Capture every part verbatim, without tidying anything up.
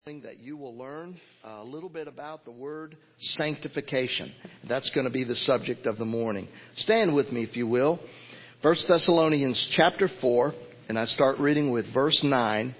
That you will learn a little bit about the word sanctification. That's going to be the subject of the morning. Stand with me, if you will. First Thessalonians chapter four, and I start reading with verse nine.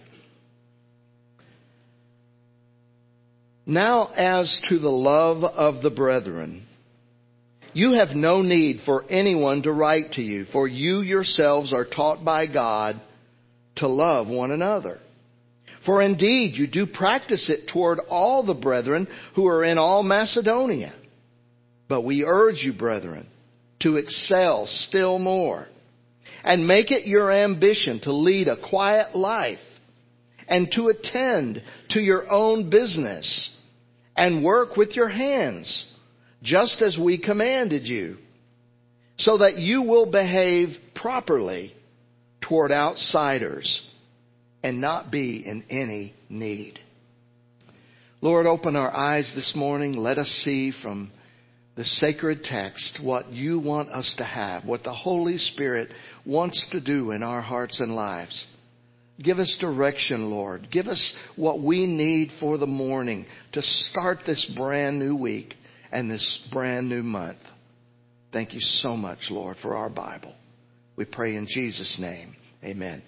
Now as to the love of the brethren, you have no need for anyone to write to you, for you yourselves are taught by God to love one another. For indeed, you do practice it toward all the brethren who are in all Macedonia. But we urge you, brethren, to excel still more, and make it your ambition to lead a quiet life, and to attend to your own business, and work with your hands, just as we commanded you, so that you will behave properly toward outsiders, and not be in any need. Lord, open our eyes this morning. Let us see from the sacred text what you want us to have, what the Holy Spirit wants to do in our hearts and lives. Give us direction, Lord. Give us what we need for the morning to start this brand new week and this brand new month. Thank you so much, Lord, for our Bible. We pray in Jesus' name. Amen.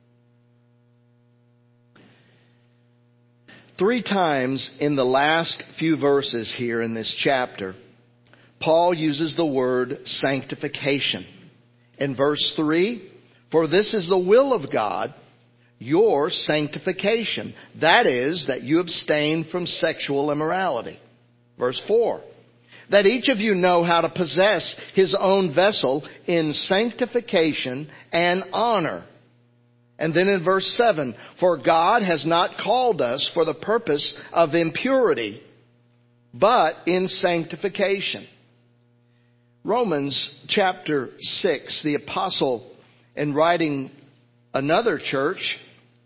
Three times in the last few verses here in this chapter, Paul uses the word sanctification. In verse three, for this is the will of God, your sanctification. That is, that you abstain from sexual immorality. Verse four, that each of you know how to possess his own vessel in sanctification and honor. And then in verse seven, for God has not called us for the purpose of impurity, but in sanctification. Romans chapter six, the apostle, in writing another church,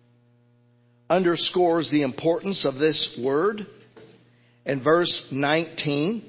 underscores the importance of this word. In verse nineteen,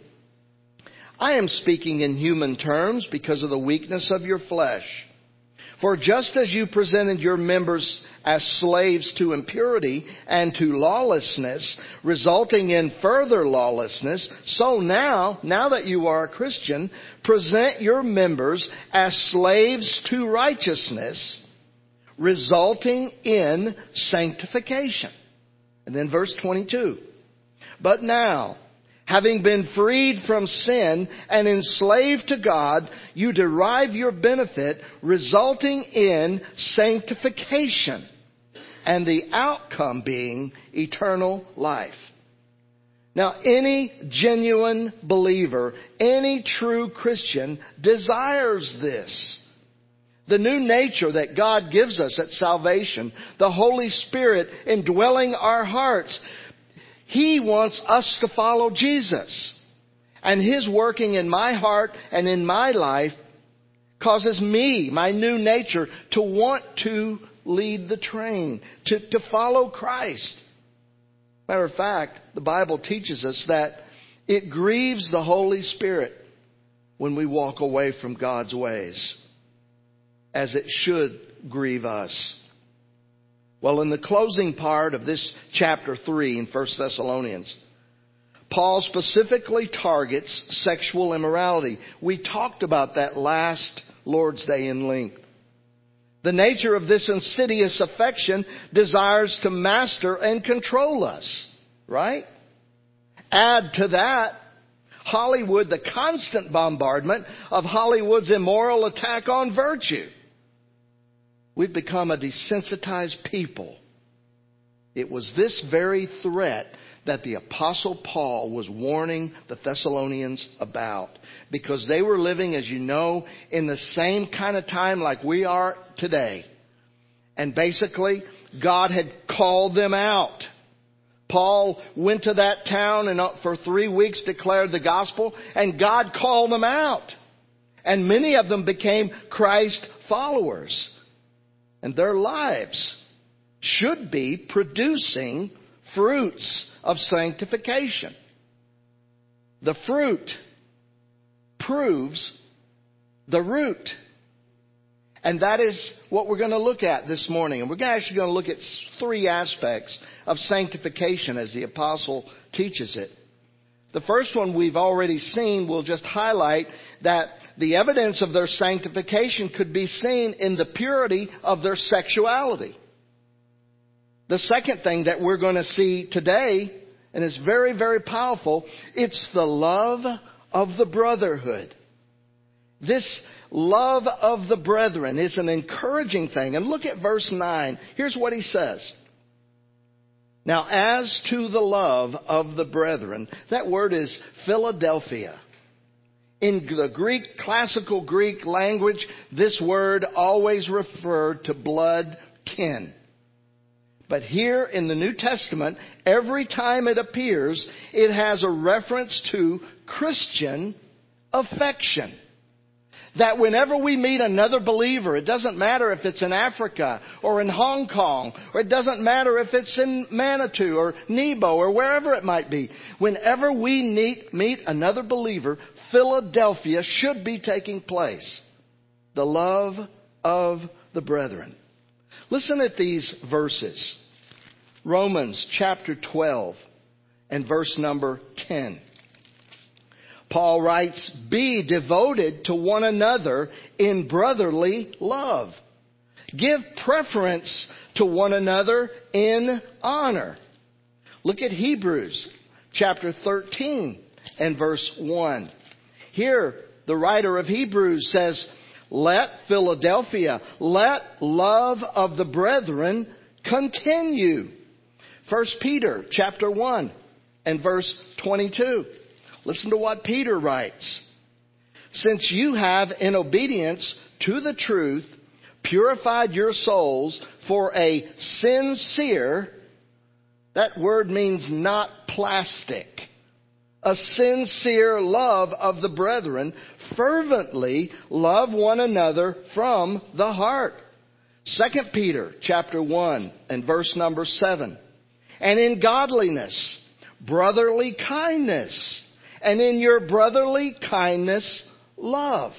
I am speaking in human terms because of the weakness of your flesh. For just as you presented your members as slaves to impurity and to lawlessness, resulting in further lawlessness, so now, now that you are a Christian, present your members as slaves to righteousness, resulting in sanctification. And then verse twenty-two. But now, having been freed from sin and enslaved to God, you derive your benefit, resulting in sanctification, and the outcome being eternal life. Now, any genuine believer, any true Christian desires this. The new nature that God gives us at salvation, the Holy Spirit indwelling our hearts, He wants us to follow Jesus. And His working in my heart and in my life causes me, my new nature, to want to lead the train, to, to follow Christ. Matter of fact, the Bible teaches us that it grieves the Holy Spirit when we walk away from God's ways, as it should grieve us. Well, in the closing part of this chapter three in First Thessalonians, Paul specifically targets sexual immorality. We talked about that last Lord's Day in length. The nature of this insidious affection desires to master and control us, right? Add to that Hollywood, the constant bombardment of Hollywood's immoral attack on virtue. We've become a desensitized people. It was this very threat that the Apostle Paul was warning the Thessalonians about, because they were living, as you know, in the same kind of time like we are today. And basically, God had called them out. Paul went to that town and for three weeks declared the gospel, and God called them out. And many of them became Christ followers. And their lives should be producing fruits of sanctification. The fruit proves the root. And that is what we're going to look at this morning. And we're actually going to look at three aspects of sanctification as the apostle teaches it. The first one we've already seen. We'll just highlight that the evidence of their sanctification could be seen in the purity of their sexuality. The second thing that we're going to see today, and it's very, very powerful, it's the love of the brotherhood. This love of the brethren is an encouraging thing. And look at verse nine. Here's what he says. Now, as to the love of the brethren, that word is Philadelphia. In the Greek, classical Greek language, this word always referred to blood kin. But here in the New Testament, every time it appears, it has a reference to Christian affection. That whenever we meet another believer, it doesn't matter if it's in Africa or in Hong Kong, or it doesn't matter if it's in Manitou or Nebo or wherever it might be. Whenever we meet, meet another believer, Philadelphia should be taking place. The love of the brethren. Listen at these verses. Romans chapter twelve and verse number ten. Paul writes, be devoted to one another in brotherly love. Give preference to one another in honor. Look at Hebrews chapter thirteen and verse one. Here, the writer of Hebrews says, let Philadelphia, let love of the brethren continue. First Peter chapter one and verse twenty-two. Listen to what Peter writes. Since you have, in obedience to the truth, purified your souls for a sincere, that word means not plastic, a sincere love of the brethren, fervently love one another from the heart. Second Peter chapter one and verse number seven. And in godliness, brotherly kindness, and in your brotherly kindness, love.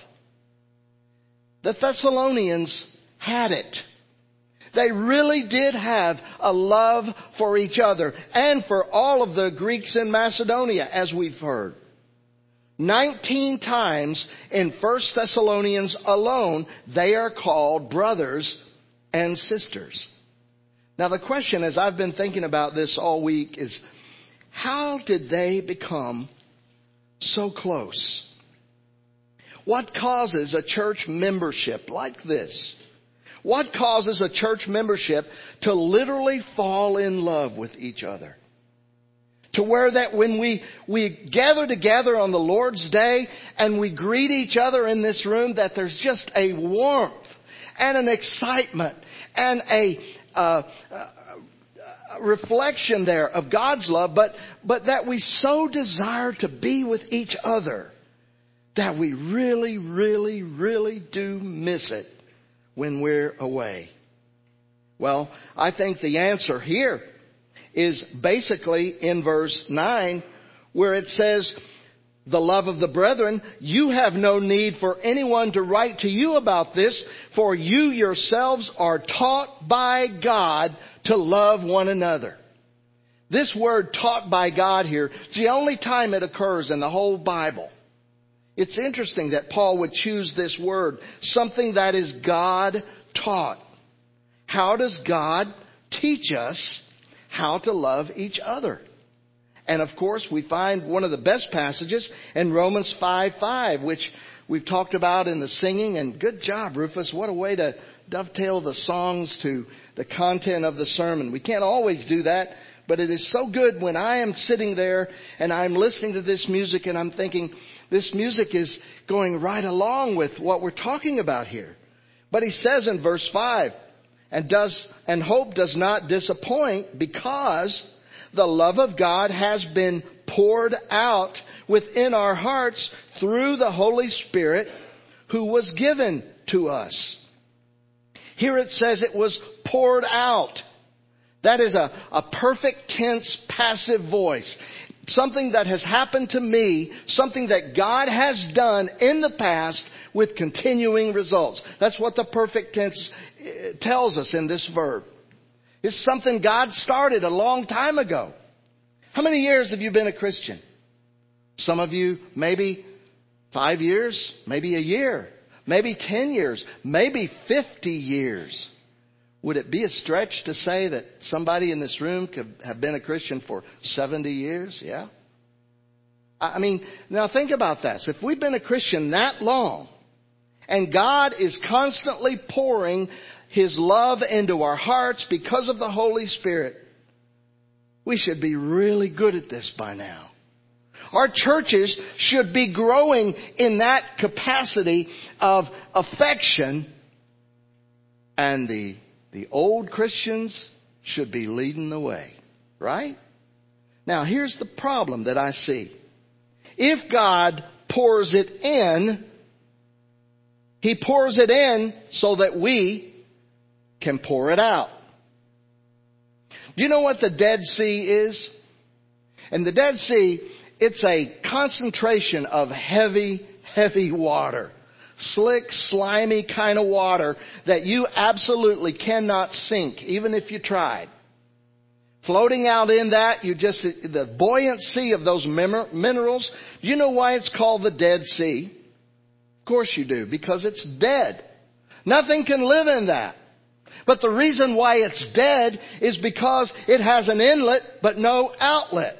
The Thessalonians had it. They really did have a love for each other and for all of the Greeks in Macedonia, as we've heard. Nineteen times in First Thessalonians alone, they are called brothers and sisters. Now the question, as I've been thinking about this all week, is how did they become so close? What causes a church membership like this? What causes a church membership to literally fall in love with each other? To where that when we, we gather together on the Lord's Day and we greet each other in this room, that there's just a warmth and an excitement and a, uh, a reflection there of God's love, but, but that we so desire to be with each other that we really, really, really do miss it when we're away. Well, I think the answer here is basically in verse nine, where it says, the love of the brethren, you have no need for anyone to write to you about this, for you yourselves are taught by God to love one another. This word taught by God here, it's the only time it occurs in the whole Bible. It's interesting that Paul would choose this word, something that is God taught. How does God teach us how to love each other? And of course, we find one of the best passages in Romans five five, which we've talked about in the singing. And good job, Rufus. What a way to dovetail the songs to the content of the sermon. We can't always do that, but it is so good when I am sitting there and I'm listening to this music and I'm thinking, this music is going right along with what we're talking about here. But he says in verse five, and does and hope does not disappoint, because the love of God has been poured out within our hearts through the Holy Spirit who was given to us. Here it says it was poured out. That is a, a perfect tense passive voice. Something that has happened to me, something that God has done in the past, with continuing results. That's what the perfect tense tells us in this verb. It's something God started a long time ago. How many years have you been a Christian? Some of you, maybe five years, maybe a year, maybe ten years, maybe fifty years. Would it be a stretch to say that somebody in this room could have been a Christian for seventy years? Yeah. I mean, now think about this. If we've been a Christian that long, and God is constantly pouring His love into our hearts because of the Holy Spirit, we should be really good at this by now. Our churches should be growing in that capacity of affection, and the, the old Christians should be leading the way, right? Now, here's the problem that I see. If God pours it in, He pours it in so that we can pour it out. Do you know what the Dead Sea is? And the Dead Sea, it's a concentration of heavy, heavy water. Slick, slimy kind of water that you absolutely cannot sink, even if you tried. Floating out in that, you just, the buoyancy of those minerals. Do you know why it's called the Dead Sea? Of course you do, because it's dead. Nothing can live in that. But the reason why it's dead is because it has an inlet but no outlet.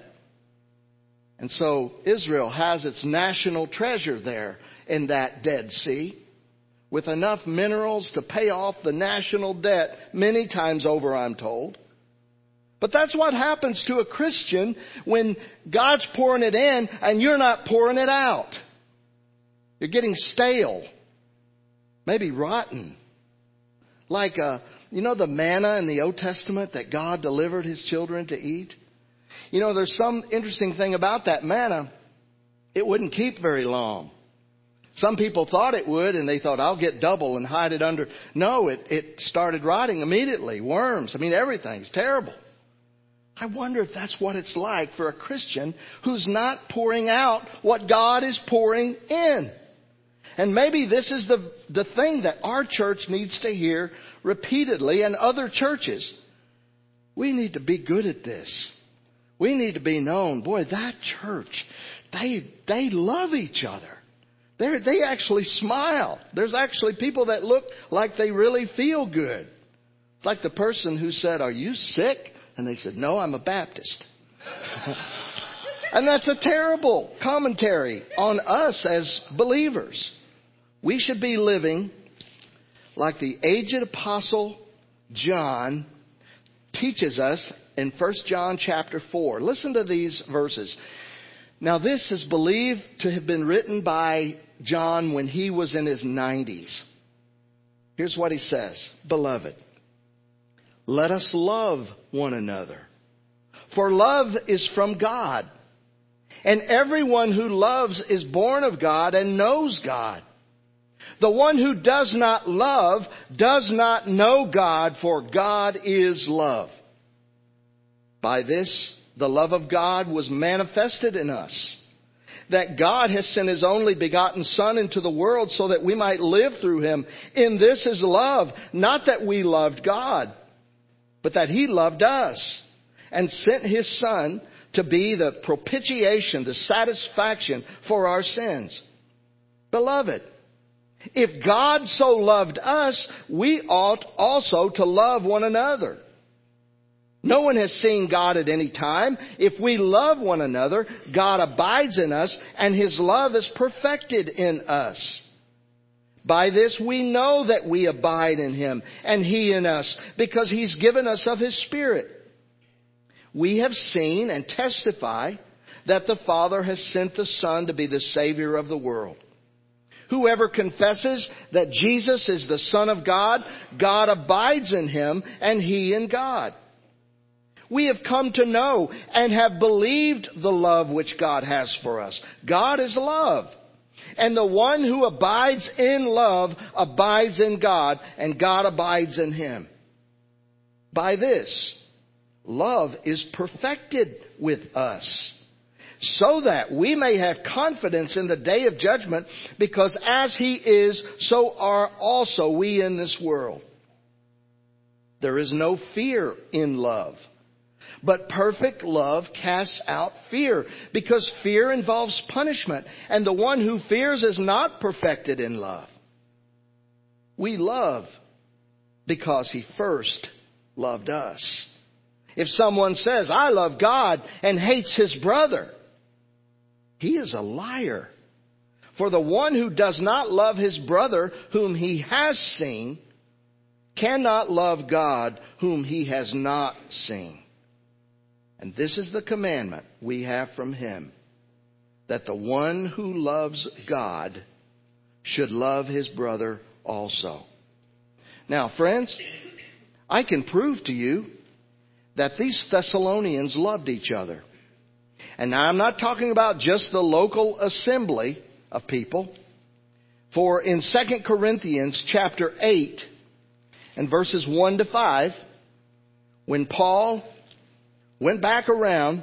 And so Israel has its national treasure there in that Dead Sea, with enough minerals to pay off the national debt many times over, I'm told. But that's what happens to a Christian when God's pouring it in and you're not pouring it out. You're getting stale, maybe rotten. Like, uh, you know the manna in the Old Testament that God delivered His children to eat? You know, there's some interesting thing about that manna. It wouldn't keep very long. Some people thought it would, and they thought, I'll get double and hide it under. No, it, it started rotting immediately. Worms. I mean, everything's terrible. I wonder if that's what it's like for a Christian who's not pouring out what God is pouring in. And maybe this is the, the thing that our church needs to hear repeatedly, and other churches. We need to be good at this. We need to be known. Boy, that church, they they love each other. They they actually smile. There's actually people that look like they really feel good. It's like the person who said, "Are you sick?" And they said, "No, I'm a Baptist." And that's a terrible commentary on us as believers. We should be living like the aged apostle John teaches us in First John chapter four. Listen to these verses. Now, this is believed to have been written by John when he was in his nineties. Here's what he says. Beloved, let us love one another, for love is from God. And everyone who loves is born of God and knows God. The one who does not love does not know God, for God is love. By this, the love of God was manifested in us, that God has sent His only begotten Son into the world so that we might live through Him. In this is love, not that we loved God, but that He loved us and sent His Son to be the propitiation, the satisfaction for our sins. Beloved, if God so loved us, we ought also to love one another. No one has seen God at any time. If we love one another, God abides in us, and His love is perfected in us. By this we know that we abide in Him, and He in us, because He's given us of His Spirit. We have seen and testify that the Father has sent the Son to be the Savior of the world. Whoever confesses that Jesus is the Son of God, God abides in Him, and He in God. We have come to know and have believed the love which God has for us. God is love. And the one who abides in love abides in God, and God abides in him. By this, love is perfected with us, so that we may have confidence in the day of judgment, because as He is, so are also we in this world. There is no fear in love, but perfect love casts out fear, because fear involves punishment, and the one who fears is not perfected in love. We love because He first loved us. If someone says, I love God, and hates his brother, he is a liar. For the one who does not love his brother whom he has seen cannot love God whom he has not seen. And this is the commandment we have from Him, that the one who loves God should love his brother also. Now, friends, I can prove to you that these Thessalonians loved each other. And now I'm not talking about just the local assembly of people. For in Second Corinthians chapter eight and verses one to five, when Paul went back around,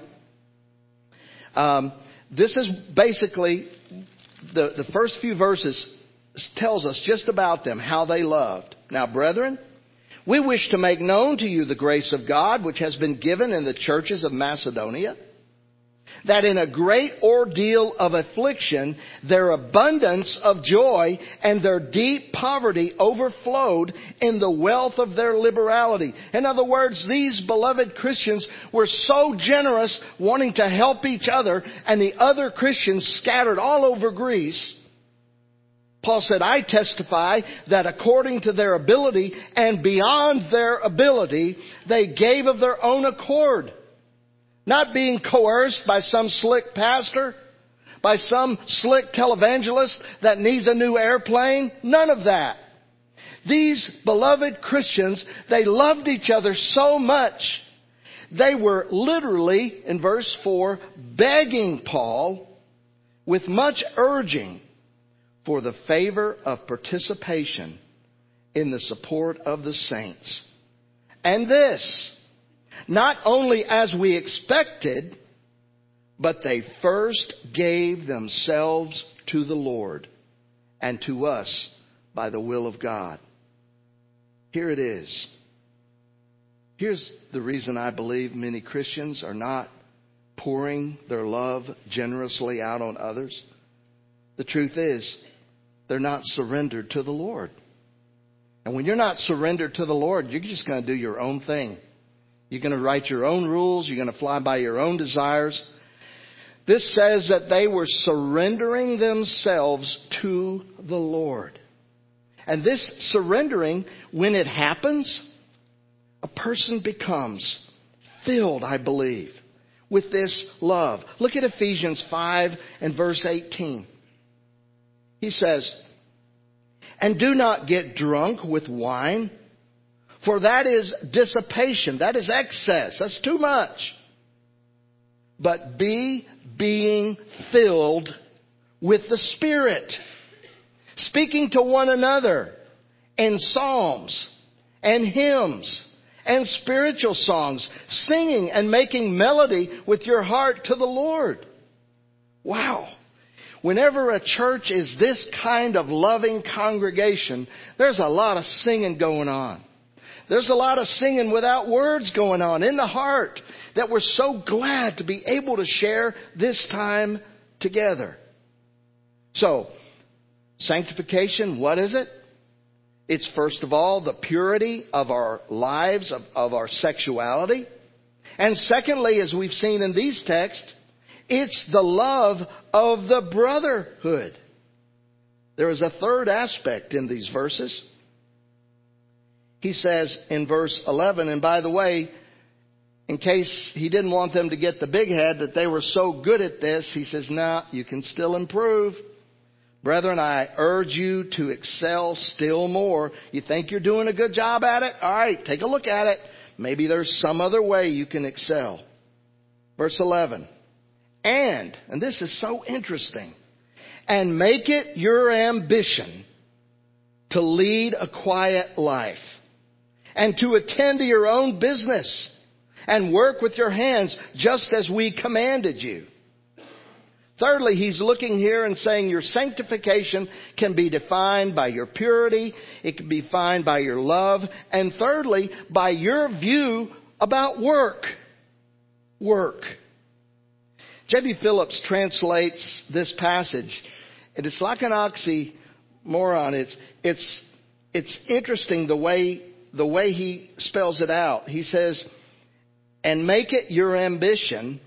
um, this is basically the, the first few verses tells us just about them, how they loved. Now, brethren, we wish to make known to you the grace of God which has been given in the churches of Macedonia, that in a great ordeal of affliction, their abundance of joy and their deep poverty overflowed in the wealth of their liberality. In other words, these beloved Christians were so generous, wanting to help each other, and the other Christians scattered all over Greece. Paul said, I testify that according to their ability and beyond their ability, they gave of their own accord, not being coerced by some slick pastor, by some slick televangelist that needs a new airplane. None of that. These beloved Christians, they loved each other so much, they were literally, in verse four, begging Paul with much urging for the favor of participation in the support of the saints. And this, not only as we expected, but they first gave themselves to the Lord and to us by the will of God. Here it is. Here's the reason I believe many Christians are not pouring their love generously out on others. The truth is, they're not surrendered to the Lord. And when you're not surrendered to the Lord, you're just going to do your own thing. You're going to write your own rules. You're going to fly by your own desires. This says that they were surrendering themselves to the Lord. And this surrendering, when it happens, a person becomes filled, I believe, with this love. Look at Ephesians five and verse eighteen. He says, and do not get drunk with wine, for that is dissipation. That is excess. That's too much. But be being filled with the Spirit, speaking to one another in psalms and hymns and spiritual songs, singing and making melody with your heart to the Lord. Wow. Whenever a church is this kind of loving congregation, there's a lot of singing going on. There's a lot of singing without words going on in the heart, that we're so glad to be able to share this time together. So, sanctification, what is it? It's first of all the purity of our lives, of, of our sexuality. And secondly, as we've seen in these texts, it's the love of the brotherhood. There is a third aspect in these verses. He says in verse eleven, and by the way, in case he didn't want them to get the big head that they were so good at this, he says, no, you can still improve. Brethren, I urge you to excel still more. You think you're doing a good job at it? All right, take a look at it. Maybe there's some other way you can excel. Verse eleven. And, and this is so interesting, and make it your ambition to lead a quiet life and to attend to your own business and work with your hands just as we commanded you. Thirdly, he's looking here and saying your sanctification can be defined by your purity. It can be defined by your love. And thirdly, by your view about work. Work. J B Phillips translates this passage, and it's like an oxymoron. It's, it's, it's interesting the way, the way he spells it out. He says, and make it your ambition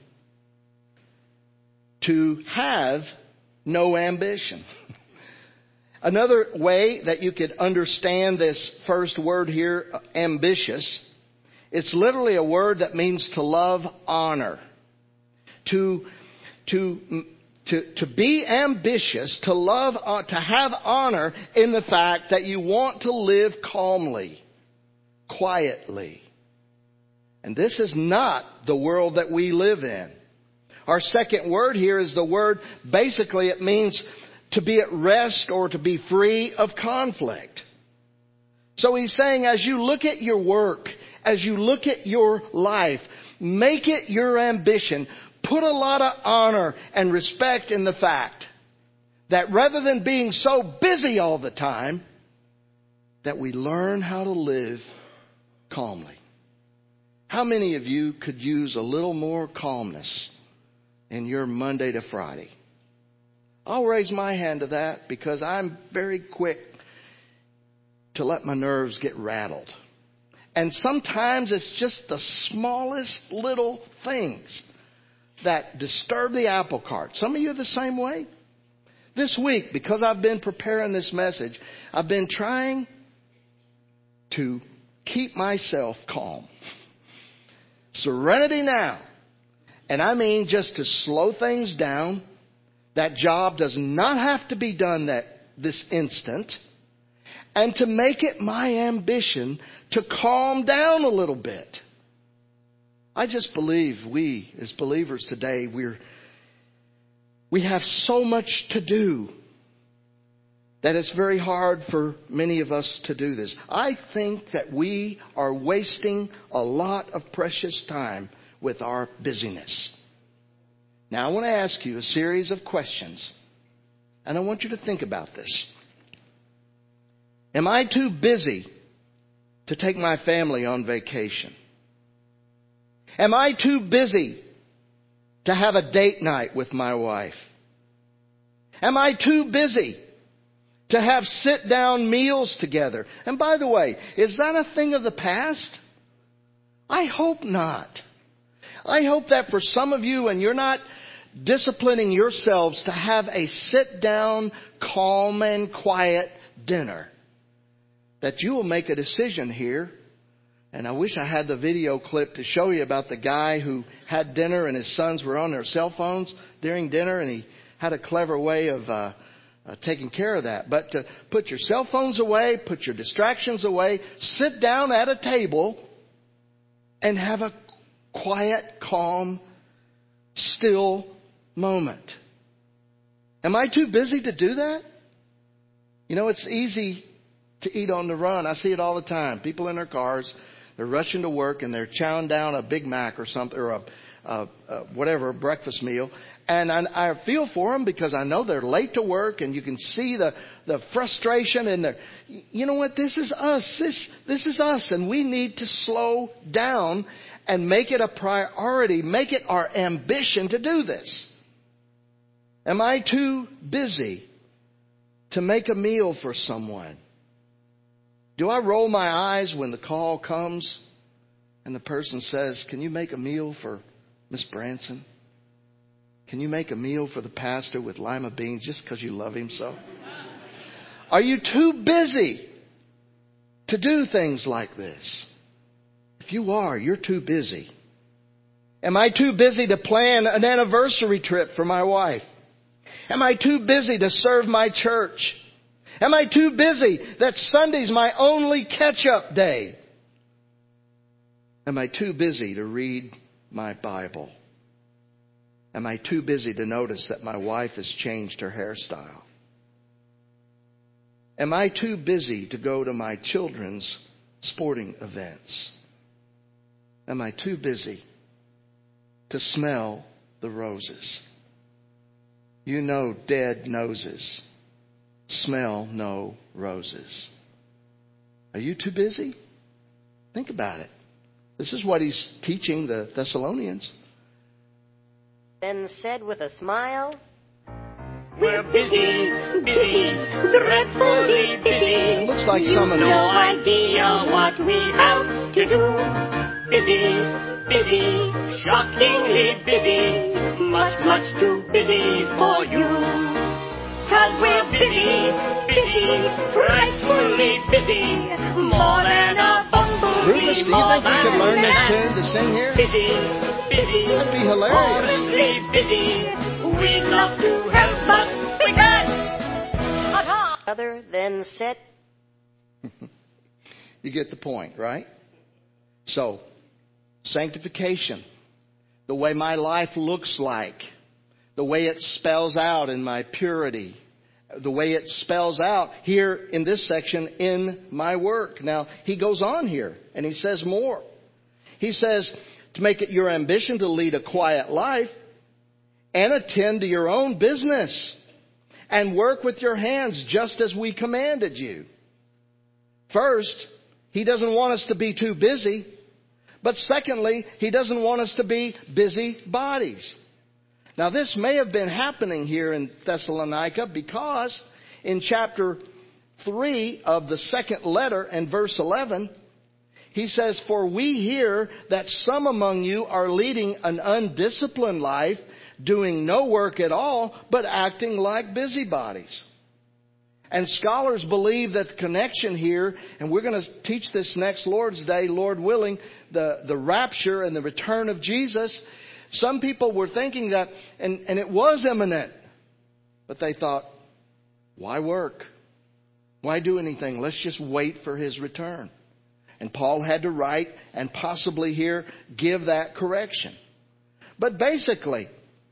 to have no ambition. Another way that you could understand this first word here, ambitious, it's literally a word that means to love honor. To, to, to, to be ambitious, to love, uh, to have honor in the fact that you want to live calmly, quietly. And this is not the world that we live in. Our second word here is the word, basically it means to be at rest or to be free of conflict. So he's saying as you look at your work, as you look at your life, make it your ambition. Put a lot of honor and respect in the fact that rather than being so busy all the time, that we learn how to live calmly. How many of you could use a little more calmness in your Monday to Friday? I'll raise my hand to that because I'm very quick to let my nerves get rattled. And sometimes it's just the smallest little things that disturb the apple cart. Some of you are the same way. This week, because I've been preparing this message, I've been trying to keep myself calm. Serenity now. And I mean just to slow things down. That job does not have to be done that this instant. And to make it my ambition to calm down a little bit. I just believe we, as believers today, we're, we have so much to do that it's very hard for many of us to do this. I think that we are wasting a lot of precious time with our busyness. Now I want to ask you a series of questions, and I want you to think about this. Am I too busy to take my family on vacation? Am I too busy to have a date night with my wife? Am I too busy to have sit-down meals together? And by the way, is that a thing of the past? I hope not. I hope that for some of you, and you're not disciplining yourselves to have a sit-down, calm and quiet dinner, that you will make a decision here. And I wish I had the video clip to show you about the guy who had dinner and his sons were on their cell phones during dinner, and he had a clever way of uh, uh, taking care of that. But to put your cell phones away, put your distractions away, sit down at a table and have a quiet, calm, still moment. Am I too busy to do that? You know, it's easy to eat on the run. I see it all the time. People in their cars, they're rushing to work and they're chowing down a Big Mac or something, or a, a, a whatever, a breakfast meal. And I, I feel for them because I know they're late to work, and you can see the, the frustration in their, you know what? This is us. This, this is us. And we need to slow down and make it a priority. Make it our ambition to do this. Am I too busy to make a meal for someone? Do I roll my eyes when the call comes and the person says, can you make a meal for Miss Branson? Can you make a meal for the pastor with lima beans just because you love him so? Are you too busy to do things like this? If you are, you're too busy. Am I too busy to plan an anniversary trip for my wife? Am I too busy to serve my church? Am I too busy that Sunday's my only catch-up day? Am I too busy to read my Bible? Am I too busy to notice that my wife has changed her hairstyle? Am I too busy to go to my children's sporting events? Am I too busy to smell the roses? You know dead noses smell no roses. Are you too busy? Think about it. This is what he's teaching the Thessalonians. Then said with a smile, we're busy, busy, dreadfully busy. Looks like some of you. you. No idea what we have to do. Busy, busy, shockingly busy. Much, much too busy for you. Cause we're busy, busy, dreadfully busy. More than a bumblebee. Rufus, do you think we could learn this tune to sing here? Busy, busy. That'd be hilarious. Honestly busy. We'd love to help, but we can't. Other than said, you get the point, right? So, sanctification, the way my life looks like, the way it spells out in my purity, the way it spells out here in this section in my work. Now, he goes on here and he says more. He says to make it your ambition to lead a quiet life and attend to your own business and work with your hands just as we commanded you. First, he doesn't want us to be too busy. But secondly, he doesn't want us to be busy bodies. Now, this may have been happening here in Thessalonica because in chapter three of the second letter and verse eleven, he says, for we hear that some among you are leading an undisciplined life, doing no work at all, but acting like busybodies. And scholars believe that the connection here, and we're going to teach this next Lord's Day, Lord willing, the, the rapture and the return of Jesus. Some people were thinking that, and, and it was imminent, but they thought, why work? Why do anything? Let's just wait for His return. And Paul had to write and possibly here give that correction. But basically,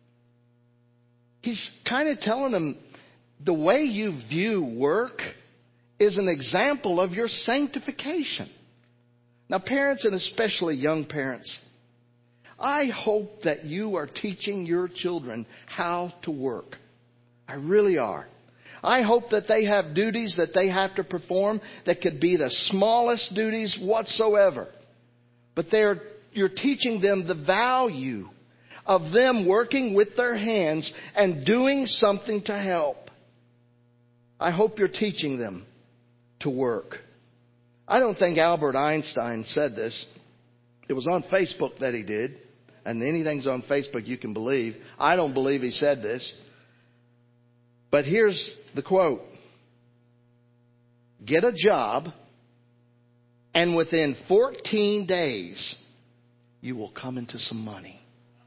he's kind of telling them the way you view work is an example of your sanctification. Now, parents, and especially young parents, I hope that you are teaching your children how to work. I really are. I hope that they have duties that they have to perform that could be the smallest duties whatsoever. But they're, you're teaching them the value of them working with their hands and doing something to help. I hope you're teaching them to work. I don't think Albert Einstein said this. It was on Facebook that he did. And anything's on Facebook you can believe. I don't believe he said this. But here's the quote. Get a job, and within fourteen days, you will come into some money.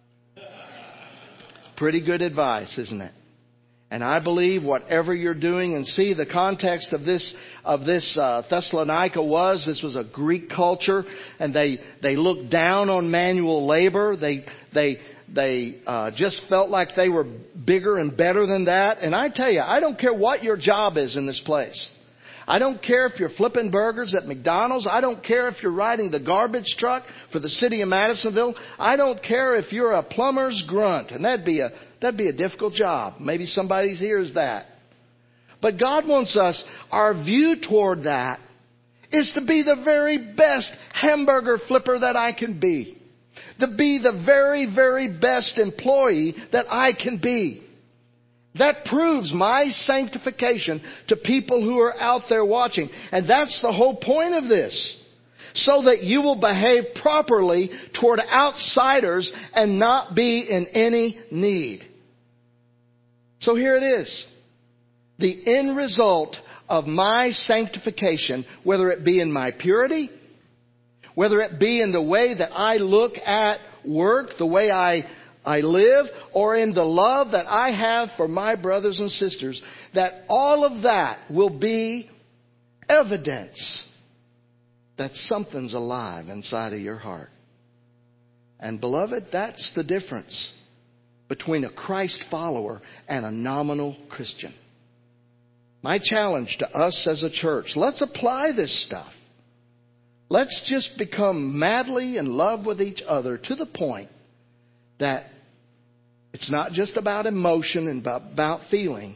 Pretty good advice, isn't it? And I believe whatever you're doing, and see the context of this of this uh, Thessalonica was, this was a Greek culture, and they they looked down on manual labor. They they they uh, just felt like they were bigger and better than that. And I tell you, I don't care what your job is in this place. I don't care if you're flipping burgers at McDonald's. I don't care if you're riding the garbage truck for the city of Madisonville. I don't care if you're a plumber's grunt, and that'd be a That'd be a difficult job. Maybe somebody here is that. But God wants us, our view toward that is to be the very best hamburger flipper that I can be. To be the very, very best employee that I can be. That proves my sanctification to people who are out there watching. And that's the whole point of this. So that you will behave properly toward outsiders and not be in any need. So here it is. The end result of my sanctification, whether it be in my purity, whether it be in the way that I look at work, the way I, I live, or in the love that I have for my brothers and sisters, that all of that will be evidence that something's alive inside of your heart. And beloved, that's the difference between a Christ follower and a nominal Christian. My challenge to us as a church, let's apply this stuff. Let's just become madly in love with each other to the point that It's not just about emotion and about, about feeling.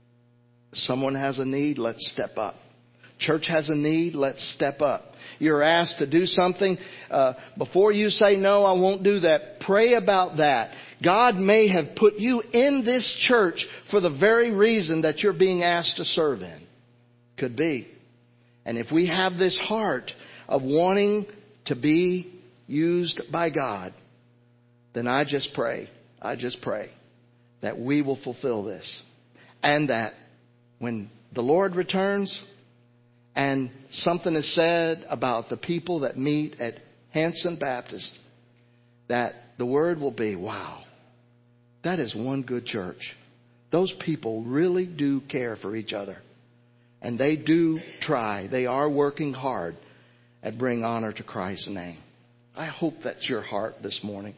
Someone has a need, let's step up. Church has a need, let's step up. You're asked to do something. Uh, before you say, no, I won't do that, pray about that. God may have put you in this church for the very reason that you're being asked to serve in. Could be. And if we have this heart of wanting to be used by God, then I just pray, I just pray that we will fulfill this. And that when the Lord returns and something is said about the people that meet at Hanson Baptist, that the word will be, wow, that is one good church. Those people really do care for each other. And they do try. They are working hard at bringing honor to Christ's name. I hope that's your heart this morning.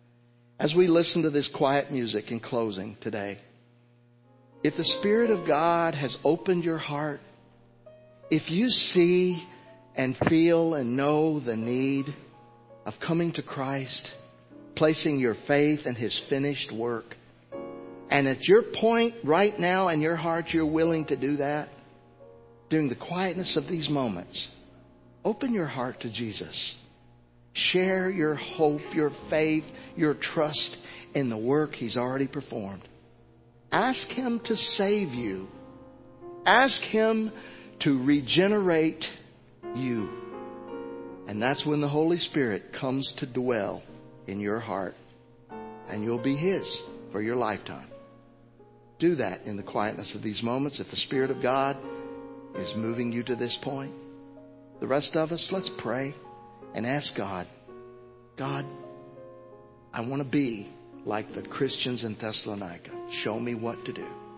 As we listen to this quiet music in closing today, if the Spirit of God has opened your heart, if you see and feel and know the need of coming to Christ, placing your faith in His finished work, and at your point right now in your heart you're willing to do that, during the quietness of these moments, open your heart to Jesus. Share your hope, your faith, your trust in the work He's already performed. Ask Him to save you. Ask Him to regenerate you. And that's when the Holy Spirit comes to dwell in your heart. And you'll be His for your lifetime. Do that in the quietness of these moments. If the Spirit of God is moving you to this point. The rest of us, let's pray and ask God, God, I want to be like the Christians in Thessalonica. Show me what to do.